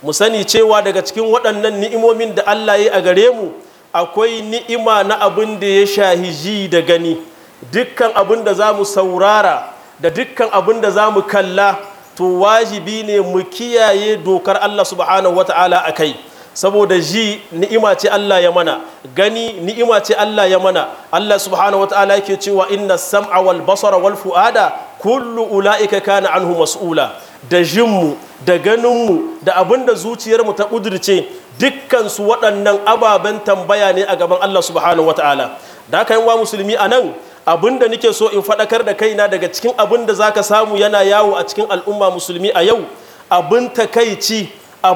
mu sani cewa daga cikin waɗannan ni'imomin da Allah ya yi a gare mu akwai ni'ima na abin da ya shahi ji da gani. Dukkan abin da za mu saurara da dukkan abin da za mu kalla to wajibi ne mu kiyaye dokar Allah subhanahu wata'ala a kai, saboda ji ni'ima ce Allah ya mana, gani ni'ima ce Allah ya mana. Allah subhanahu wata'ala yake cewa inna sam'a wal basara wal fu'ada kullu ula'ika kana anhu mas'ula. Da jinmu da ganinmu da abin da zuciyarmu ta ƙudurce dukkansu waɗannan ababen tambaya ne a gaban Allah subhanahu wata'ala. Da haka yin wa musulmi a nan abin da nake so in faɗakar da kaina daga cikin abin da za ka samu yana yawo a cikin al'umma musulmi a yau, abin takaici,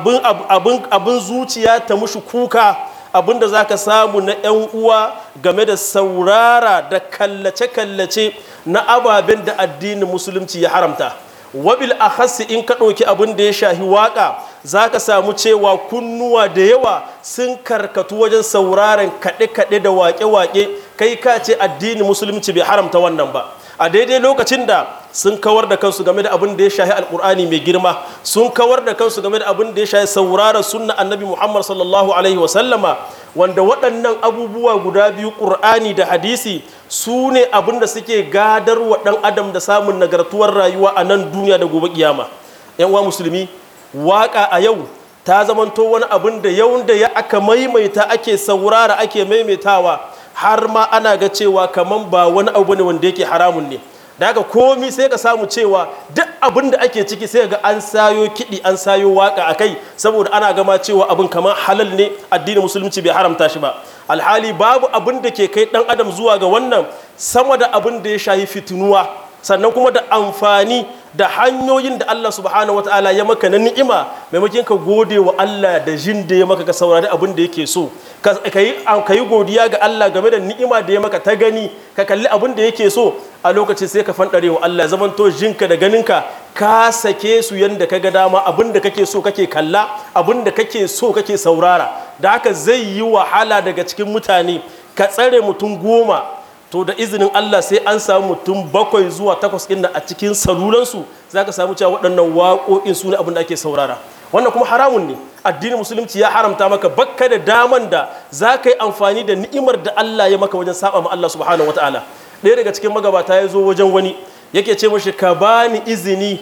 abin zuciya ta mushi kuka, abin da za ka samu na 'yan uwa game da saurara da kallace-kallace na ababen da addinin musulunci ya haramta. Wabil akhassi in ka ɗauki abin da ya shahi waƙa za ka samu cewa kunnuwa da yawa sun karkatu wajen sauraron kaɗe-kaɗe da waƙe-waƙe, kai ka ce addinin musulunci bai haramta wannan ba, a daidai lokacin da sun kawar da kansu game da abin da ya shahi alƙur'ani mai girma, sun kawar da kansu game da abin da ya shahi sauraron sunna annabi Muhammad sallallahu alaihi wasallama, wanda waɗannan abubuwa guda biyu ƙur'ani da hadisi su ne abin da suke gadar wa ɗan adam da samun nagartuwar rayuwa a nan duniya da gobe kiyama. yan uwa musulmi, waƙa a yau ta zamanto wani abin da yau da ya aka maimaita ake saurara ake maimaitawa har ma ana ga cewa kaman ba wani abu ne wanda yake haramun ne. Da haka komi sai ka samu cewa duk abin da ake ciki sai ga an sayo kiɗi an sayo waka a kai, saboda ana gama cewa abin kamar halal ne, addinin musulunci bai haramta shi ba. Alhali babu abin da ke kai ɗan adam zuwa ga wannan sama da abin da ya shahi fitinuwa, sannan kuma da amfani da hanyoyin da Allah subhanahu wata'ala ya maka na ni'ima, maimakon ka gode wa Allah da jin da ya maka ka saurari abin da yake so, ka yi godiya ga Allah game da ni'ima da ya maka ta gani, ka kalli abin da yake so, a lokacin sai ka fanɗare wa Allah, zamanto jinka da ganinka ka sake su yanda ka ga dama, abin da kake so kake kalla, abin da kake so kake saurara. Da haka zai yi wahala daga cikin mutane ka tsare mutum 10, to da izinin Allah sai an samu mutum 7 zuwa 8 ɗin a cikin salulansu za ka samu cewa waɗannan waƙoƙin su ne abin da ake saurara. Wannan kuma haramun ne, addinin musulunci ya haramta maka, bakka da daman da za ka yi amfani da ni'imar da Allah ya maka wajen saba ma Allah subhanahu wataala. Ɗaya daga cikin magabata ya zo wajen wani yake ce mashi ka bani izini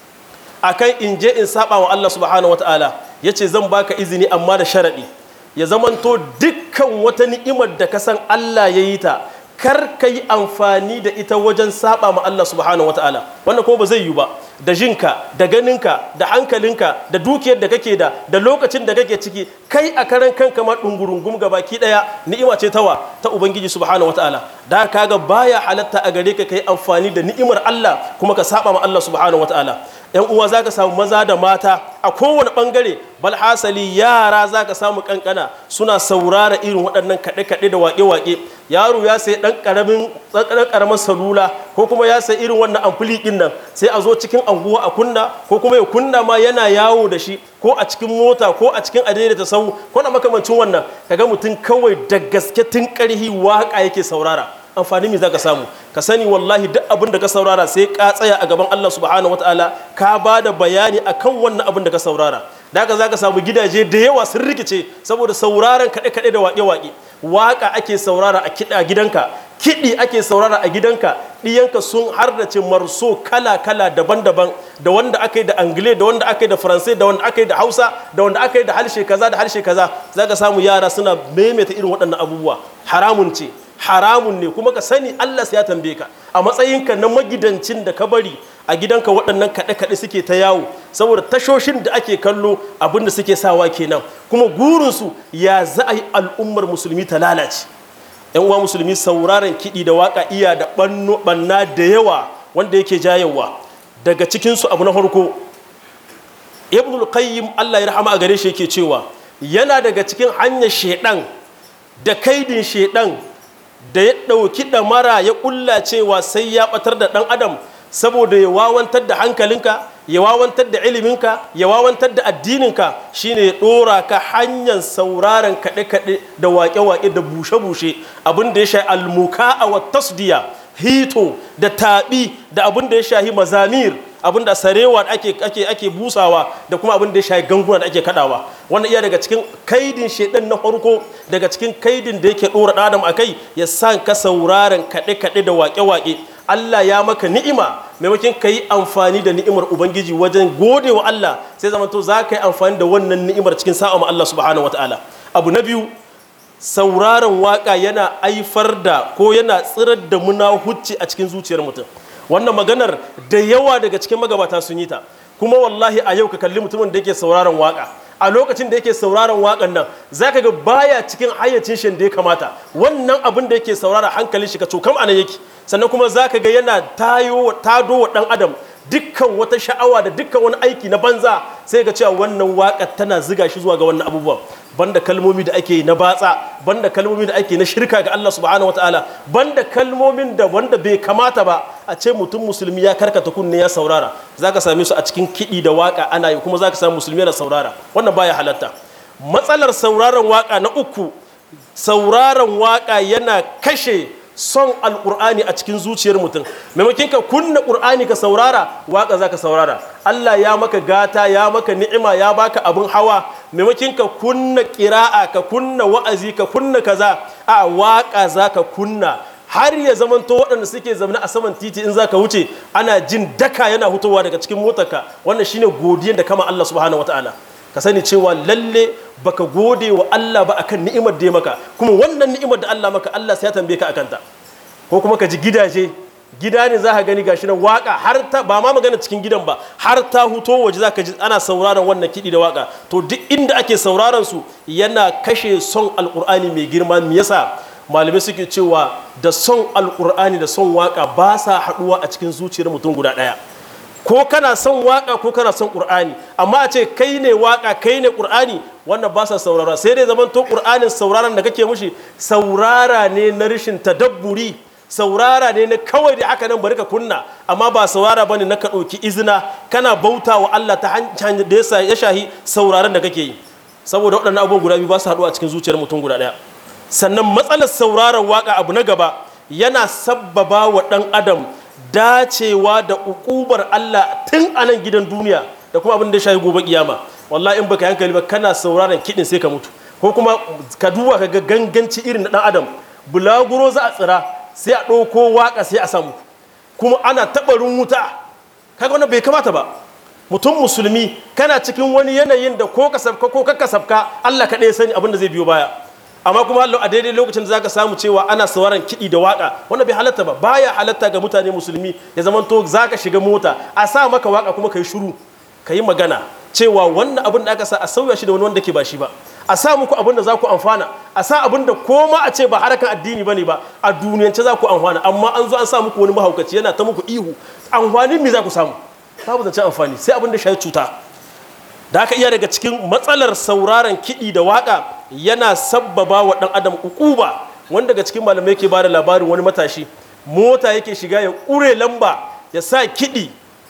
akan in je in saba wa Allah subhanahu wataala. Ya ce zan baka izini amma da sharaɗi, ya zamanto dukkan wata ni'imar da ka san Allah ya yi ta kar ka yi amfani da ita wajen saba ma Allah subhanahu wataala. Wannan kuma ba zai yi ba, da jinka da ganinka da hankalinka da dukiyar da kake da lokacin da kake ciki, kai a karan kanka ma dungurungum gabaki daya ni'ima ce ta ubangiji subhanahu wataala. Da kaga baya halatta a gare ka kai amfani da ni'imar Allah kuma ka saba ma Allah subhanahu wataala. yan uwa zaka samu maza da mata a kowane bangare, bal hasali yara zaka samu kankana suna saurara irin waɗannan kaɗe-kaɗe da waƙe-waƙe. Yaro ya sai ɗan ƙaramin salula ko kuma ya sai irin wannan amfuli ɗin nan, sai a zo cikin anguwa a kunna, ko kuma ya kunna ma yana yawo da shi ko a cikin mota ko a cikin adaidaita sau ko na makamancin wannan, kaga mutum kawai da gaske tun ƙarhi waƙa yake saurara. Amfani me zaka samu? Ka sani wallahi duk abin da ka saurara sai ka tsaya a gaban Allah subhanahu wataala ka bada bayani akan wannan abin da ka saurara. Da haka zaka samu gidaje da yawa sun rikice saboda sauraron kaɗe-kaɗe da waƙe-waƙe. Waƙa ake saurara a gidanka, kiɗi ake saurara a gidanka, ɗiyanka sun hardace marso kala-kala daban-daban, da wanda aka yi da angile, da wanda aka yi da faransai, da wanda aka yi da hausa, da wanda aka yi da harshe kaza da harshe kaza. Zaka samu yara suna maimaita irin waɗannan abubuwa. Haramun ce, haramun ne, kuma ka sani Allah ya tambaye ka a matsayinka na magidancin da ka bari a gidanka waɗannan kaɗe-kaɗe suke ta yawo, saboda tashoshin da ake kallo abinda suke sawa kenan, kuma gurinsu ya za a yi al'ummar musulmi ta lalace. yan uwa musulmi, sauraron kiɗi da waƙa iya da ɓanna da yawa wanda yake jayewa. Daga cikinsu abu na farko, Ibnul Qayyim Allah ya rahama a gare shi yake cewa yana daga cikin hanyar shedan da kaidin shedan da ya ɗauki ɗamara ya ƙulla cewa sai ya ɓatar da ɗan adam, saboda ya wawantar da hankalinka, ya wawantar da iliminka, ya wawantar da addininka, shine ya ɗora ka hanyar sauraron kaɗe-kaɗe da waƙe-waƙe da bushe-bushe, abin da ya shahi almuka a tasdiya, hito da taɓi da abin da ya shahi mazamir, abin da sarewa ake busawa da kuma abin da ya shayi ganguna da ake kadawa. Wannan iya daga cikin kaidin shedan na farko, daga cikin kaidin da yake dora adam akai, ya san ka sauraron kaɗe-kaɗe da waƙe-waƙe. Allah ya maka ni'ima, maimakon ka yi amfani da ni'imar Ubangiji wajen gode wa Allah, sai zamanto za ka yi amfani da wannan ni'imar cikin sa'a ma Allah subhanahu wataala. Abu na biyu, sauraron waka yana aifar da ko yana tsirar da munahucci a cikin zuciyar mutum. Wannan maganar da yawa daga cikin magabata sun yi ta, kuma wallahi a yau ka kalli mutumin da yake sauraron waka, a lokacin da yake sauraron wakan nan zaka ga baya cikin hayyacin shi da ya kamata. Wannan abin da yake saurara hankalin shi ka cokam anan yake, sannan kuma zaka ga yana tado wa dan adam dukkan wata sha'awa da dukkan wani aiki na banza, sai ga cewa wannan waƙar tana ziga shi zuwa ga wannan abubuwan. Banda kalmomi da ake na batsa, banda kalmomi da ake na shirka ga Allah subhanahu wataala, banda kalmomin da wanda bai kamata ba a ce mutum musulmi ya karkata kunne ya saurara, zaka same su a cikin kiɗi da waka ana yi, kuma zaka samu musulmi yana saurara. Wannan baya halatta. Matsalar sauraron waka na uku, sauraron waka yana kashe son alƙur'ani a cikin zuciyar mutum. Maimakon ka kunna ƙur'ani ka saurara, waka zaka saurara. Allah ya maka gata, ya maka ni'ima, ya baka abin hawa, maimakon ka kunna ƙira'a, ka kunna wa'azi, ka kunna kaza, a waka zaka kunna, har ya zamanto waɗanda suke zaune a saman titi in zaka wuce ana jin daka yana hutowa daga cikin motarka. Wannan shine godiyar da kama Allah subhanahu wataala. Ka sani cewa lalle baka gode wa Allah ba akan ni'imar da ya maka, kuma wannan ni'imar da Allah maka Allah sai ya tambaye ka akanta. Ko kuma ka ji gida ne za ka gani gashi nan waka har ta, ba ma magana cikin gidan ba, har ta huto waje za ka ji ana sauraron wannan kiɗi da waka. To duk inda ake sauraron su yana kashe son alƙur'ani mai girma. Me yasa? Malamai suke cewa da son alƙur'ani da son waka ba sa haɗuwa a cikin zuciyar mutum guda ɗaya. Ko kana son waka ko kana son Qur'ani, amma a ce kai ne waka kai ne Qur'ani, wannan ba sa saurara. Sai dai zaman to Qur'anin sauraron da kake mushi saurara ne na rishin tadabburi, saurara ne na kawai da haka nan bari ka kunna, amma ba saurara bane na ka ɗauki izina kana bauta wa Allah ta hanyar da ya shahi sauraron da kake yi. Saboda waɗannan abubuwan guda biyu ba su haɗuwa a cikin zuciyar mutum guda ɗaya. Sannan matsalar sauraron waka abu na gaba, yana sabbaba wa ɗan adam dacewa da ukubar Allah tun a nan gidan duniya da kuma abin da ya shafi gobe kiyama. Wallahi in baka hankali ba kana sauraron kiɗin sai ka mutu. Ko kuma ka duba ka ga ganganci irin na ɗan adam, bulaguro za a tsira sai a ɗauko waka sai a samu, kuma ana taɓarin wuta. Kaga wannan bai kamata ba. Mutum musulmi kana cikin wani yanayin da ko ka sabka ko ka sabka, Allah kaɗai sani abin da zai biyo baya. Amma kuma a daidai lokacin da zaka samu cewa ana sauraron kiɗi da waka, wanda bai halatta ba. Baya halatta ga mutane musulmi ya zamanto zaka shiga mota a sa maka waka kuma kai shiru, kai magana cewa wannan abin da aka sa a sauya shi da wani wanda ke ba shi ba. A sa muku abin da za ku amfana, a sa abin da koma a ce ba harakan addini bane ba, a duniyance za ku amfana, amma an zo an sa muku wani mahaukaci yana ta muku ihu. Amfanin me za ku samu? Babu zancen amfani, sai abin da shi cuta. Da aka iya daga cikin matsalar sauraron kiɗi da waƙa, yana sabbaba wa ɗan adam ukuba. Wanda daga cikin malamai yake bada labarin wani matashi, mota yake shiga ya ƙure lamba ya sa kiɗi.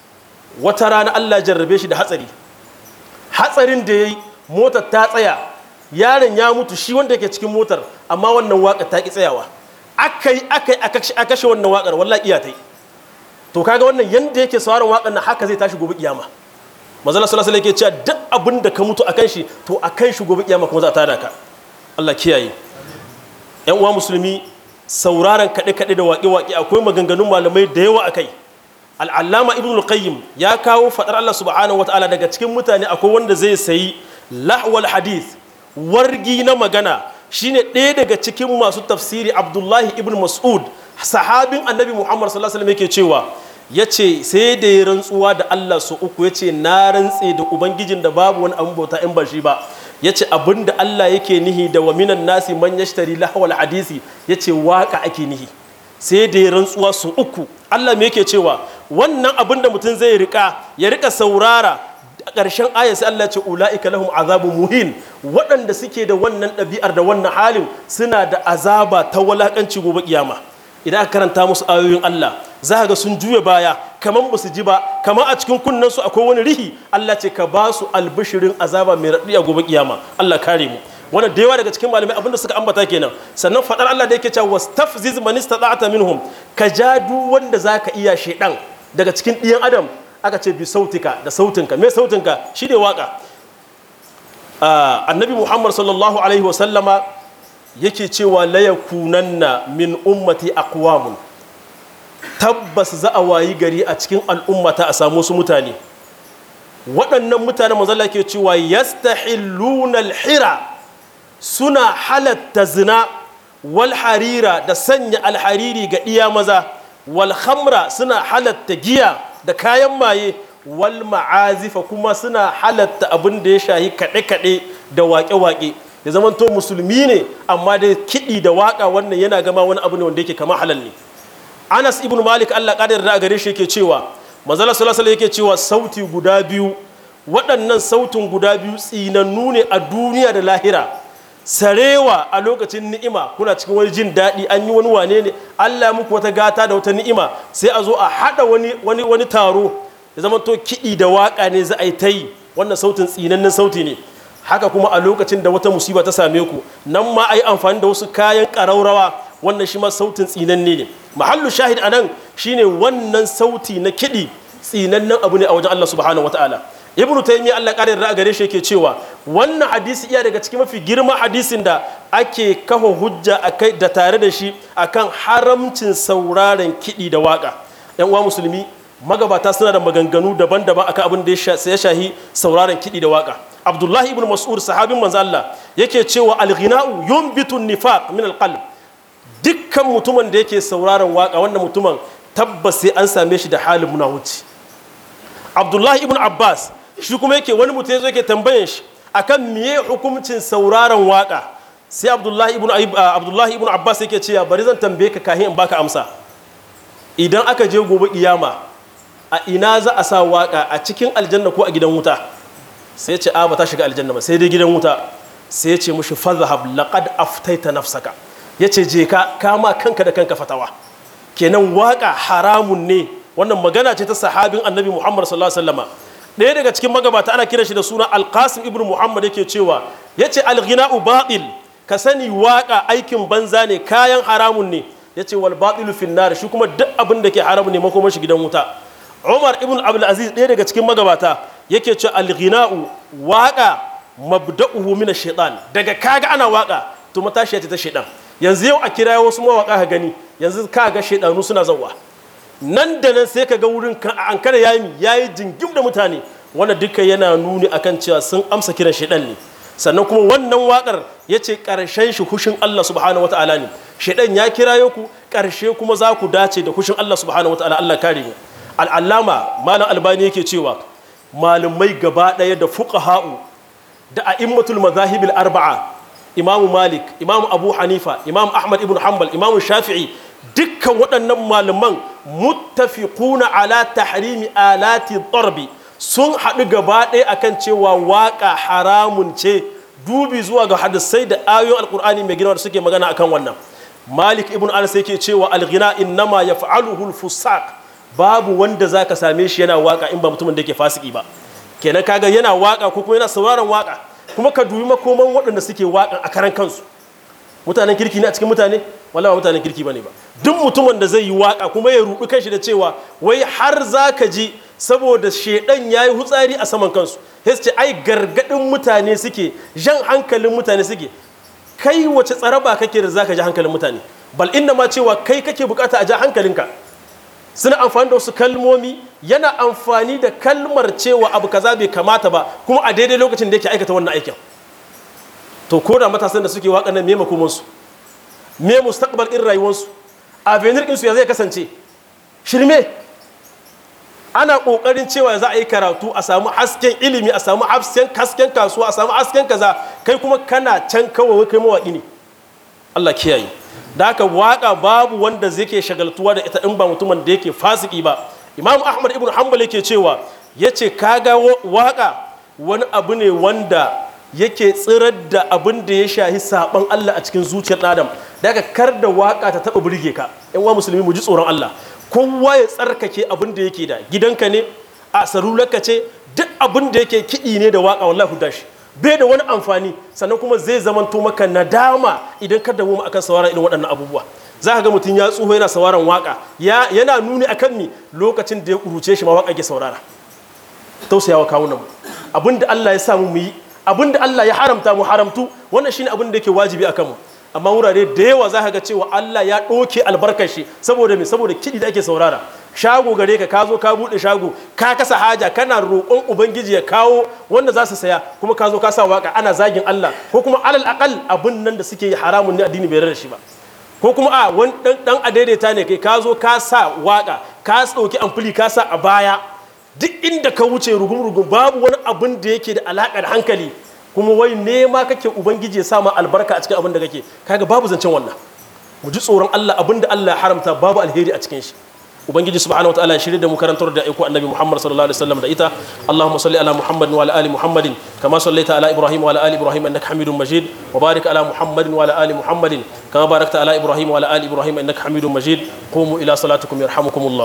Wata rana Allah jarrabe shi da hatsarin da ya yi, motar ta tsaya, yaron ya mutu shi wanda yake cikin motar, amma wannan waƙar ta ƙi tsayawa. Akai a kashe wannan waƙar, wallahi iya ta yi. To kaga wannan yanda yake sauraron waƙar nan haka zai tashi gobe kiyama. Manzala sallallahu alaihi wasallam yake cewa duk abin da ka mutu akan shi, to akan shi gobe kiyama kuma za ta tada ka. Allah kiyaye. Yan uwa musulmi, sauraron kaɗe-kaɗe da waƙe-waƙe akwai maganganun malamai da yawa akai. Al-Allama Ibn al-Qayyim ya kawo fadar Allah subhanahu wataala, daga cikin mutane akwai wanda zai sayi lahwal hadith, wargi na magana. Shine ɗaya daga cikin masu tafsiri Abdullahi ibn Mas'ud, sahabin Annabi Muhammad sallallahu alaihi wasallam, yake cewa ya ce sai da ya rantsuwa da Allah su uku, ya ce na rantse da Ubangijin da babu wani abin bauta in ba shi ba. Ya ce abin da Allah yake nihi da wa minan nasi man yashtari lahwal hadisi, ya ce waka ake nihi. Sai da ya rantsuwa su uku. Allah me yake cewa wannan abin da mutum zai ya rika saurara. A ƙarshen ayat sai Allah ya ce ula'ika lahum azabun muhin, waɗanda suke da wannan ɗabi'ar da wannan halin suna da azaba ta walakanci gobe kiyama. Idan aka karanta musu ayoyin Allah, za ga sun juya baya kamar ba su ji ba, kamar a cikin kunnensu akwai wani rihi. Allah ce ka ba su albishirin azaba mai raɗi a gobe kiyama. Allah kare mu. Wannan da yawa daga cikin malamai abinda suka ambata kenan. Sannan faɗar Allah da yake cewa wastafziz man istata'ta minhum, ka ja duk wanda zaka iya shedan daga cikin ɗiyan adam, aka ce bi sautika da sautinka. Me sautinka? Shi ne waka. Annabi Muhammad sallallahu alaihi wasallama yake cewa la yakunanna min ummati aqwamun, tabbas za a wayi gari a cikin al'ummata a samu su mutane, waɗannan mutane manzo Allah ke cewa yastahilluna al-hira, suna halatta zina, wal harira da sanya alhariri ga iya maza, wal khamra suna halatta giya da kayan maye, wal ma'azifa kuma suna halatta abin da ya shahi kaɗe-kaɗe da waƙe-waƙe. Ya zamanto musulmi ne amma da kiɗi da waƙa wannan yana gama wani abu ne wanda yake kama halal ne. Anas ibn Malik Allah ƙadar da a gare shi yake cewa manzo Allah sallallahu alaihi yake cewa sauti guda biyu, waɗannan sautin guda biyu tsinannu ne a duniya da lahira. Sarewa a lokacin ni'ima, kuna cikin wani jin daɗi, an yi wani wane ne, Allah muku wata gata da wata ni'ima, sai a zo a haɗa wani taro ya zama to kiɗi da waƙa ne za a yi ta yi, wannan sautin tsinannen sauti ne. Haka kuma a lokacin da wata musiba ta same ku, nan ma a yi amfani da wasu kayan ƙaraurawa, wannan shi ma sautin tsinanne ne. Mahallu shahid a nan shi ne wannan sauti na kiɗi tsinannen abu ne a wajen Allah subhanahu wataala. Ibn Taymiyyah Allah ƙarin ra'a gare shi yake cewa wannan hadisi iya daga cikin mafi girman hadisin da ake kafa hujja akai da tare da shi akan haramcin sauraron kiɗi da waƙa. Yan uwa musulmi, magabata suna da maganganu daban-daban akan abin da ya shahi sauraron kiɗi da waƙa. Abdullahi ibn Mas'ud sahabin manzo Allah yake cewa al-ghina'u yunbitu an-nifaq min al-qalb. Dukkan mutumin da yake sauraron waƙa, wannan mutumin tabbas sai an same shi da halin munafici. Abdullahi ibn Abbas shi kuma yake wani mutum yazo yake tambayan shi akan miye hukuncin sauraron waka, sai Abdullahi ibn Abbas yake cewa bari zan tambaye ka kahin in baka amsa. Idan aka je gobe kiyama, a ina za a sa waka, a cikin aljanna ko a gidan wuta? Sai ce a ba ta shiga aljanna ba, sai dai gidan wuta. Sai ya ce mushi fadhhab laqad aftaita nafsaka, yace je ka kama kanka da kanka fatawa. Kenan waka haramun ne. Wannan magana ce ta sahabin Annabi Muhammad sallallahu alaihi wasallama. Ɗaya daga cikin magabata ana kiran shi da suna Al-Qasim ibn Muhammad yake cewa, yace al-ghina'u batil, ka sani waka aikin banza ne, kayan haramun ne. Yace wal batilu fin nar, shi kuma duk abin da ke haramu ne makomar shi gidan wuta. Umar ibn Abdul Aziz ɗaya daga cikin magabata yake cewa al-ghina'u, waka mabda'uhu min ash-shaytan, daga kaga ana waka to matashiya ce ta shaytan. Yanzu yau a kira wasu mawaka ka gani, yanzu kaga shaydanu suna zawwa, nan da nan sai ka ga wurin an kada yayi jingim da mutane. Wannan duka yana nuni akan cewa sun amsa kiran shaidan ne. Sannan kuma wannan wakar yace karshen shi hushin Allah subhanahu wataala ne. Shaidan ya kirayo ku, karshe kuma za ku dace da hushin Allah subhanahu wataala. Allah kare mu. Al-Allama Malam Albani yake cewa malumai gaba daya da fuqaha'u da a'immatul mazahibil arba'a, Imam Malik, Imam Abu Hanifa, Imam Ahmad ibn Hanbal, Imam Shafi'i, dukkan waɗannan malaman muttafiquna ala tahrimi alati darbi, sun haɗu gaba ɗaya akan cewa waƙa haramun ce, dubi zuwa ga hadisai da ayoyin alƙur'ani mai girma da suke magana akan wannan. Malik ibn Anas yake cewa al-ghina innama yaf'aluhu al-fusaq, babu wanda zaka same shi yana waƙa in ba mutumin da yake fasiki ba. Kenan kaga yana waƙa ko kuma yana sauraron waƙa, kuma ka dubi makoman waɗanda suke waƙan a karan kansu. Mutanen kirki ne a cikin mutane? Wallahi ba mutanen kirki bane ba. Duk mutumin da zai yi waka kuma ya rudu kanshi da cewa wai har zaka ji saboda shedan yayi hutsari a saman kansu, sai ce ai gargadin mutane suke, jan hankalin mutane suke. Kai wace tsaraba kake da zaka ji hankalin mutane? Bal inna ma cewa kai kake bukata a ja hankalinka. Suna amfani da wasu kalmomi, yana amfani da kalmar cewa abu kaza bai kamata ba, kuma a daidai lokacin da yake aikata wannan aikin. To ko da matasan da suke waƙa nan me makomansu, me mustaqbal ɗin rayuwarsu, avenir ɗinsu ya zai kasance? Shirme. Ana ƙoƙarin cewa za a yi karatu, a samu hasken ilimi, a samu hasken kasuwa, a samu hasken kaza, kai kuma kana can kawai kai mawaƙi ne. Allah kiyaye. Da haka waƙa babu wanda zai ke shagaltuwa da ita in ba mutumin da yake fasiki ba. Imam Ahmad ibn Hanbal yake cewa, yace kaga waƙa wani abu ne wanda yake tsirar da abin da ya shahi saban Allah a cikin zuciyar Adam. Daga kar da waka ta taba burge ka. Yan uwa musulmi mu ji tsoron Allah. Kowa ya tsarkake abin da yake da. Gidanka ne, a sarularka ce, duk abin da yake kiɗi ne da waka wallahi ku dashi. Bai da wani amfani, sannan kuma zai zamanto maka nadama idan ka dawo akan sauraron irin waɗannan abubuwa. za ka ga mutum ya tsuho yana sauraron waka yana nuni akan mi lokacin da ya kuruce shi ma waka ke saurara. Tausayawa kawunan mu, abinda Allah ya samu mu yi, abinda Allah ya haramta mu haramtu, wannan shine abin da yake wajibi akan mu. Amma wurare da yawa za ka ga cewa Allah ya ɗauke albarkar shi saboda me, saboda kiɗi da ake saurara. Shago gare ka zo ka buɗe shago ka kasa haja kana roƙon ubangiji ya kawo wanda za su saya, kuma ka zo ka sa waka ana zagin Allah, ko kuma alal aqal abin nan da suke yi haramun ne, addini bai yarda da shi ba. Ko kuma a wani dan adaidaita ne kai ka zo ka sa waka ka ɗauki amfuli ka sa a baya, duk inda ka wuce rugum babu wani abin da yake da alaƙa da hankali, kuma wai nema kake ubangiji ya sa ma albarka a cikin abin da kake. Kaga babu zancen wannan. Mu ji tsoron Allah, abin da Allah ya haramta babu alheri a cikin shi. Ubangiji subhanahu wa ta'ala ya shirye da mu karantar da aiko annabi Muhammad sallallahu alaihi wasallam da ita. Allahumma salli ala Muhammad wa ala ali Muhammadin kama sallaita ala Ibrahim wa ala ali Ibrahim innaka Hamidum Majid, wa barik ala Muhammadin wa ala ali Muhammadin kama barakta ala Ibrahim wa ala ali Ibrahim innaka Hamidum Majid. Qumu ila salatikum yarhamukumullah.